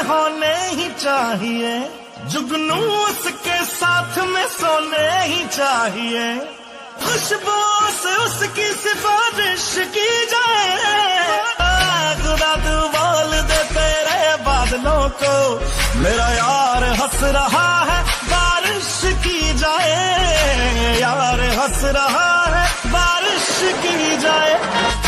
होने ही चाहिए, जुगनू उसके साथ में सोने ही चाहिए, खुशबू से उसकी सिफारिश की जाए। खुदा तू बोल दे तेरे बादलों को, मेरा यार हंस रहा है बारिश की जाए, यार हंस रहा है बारिश की जाए।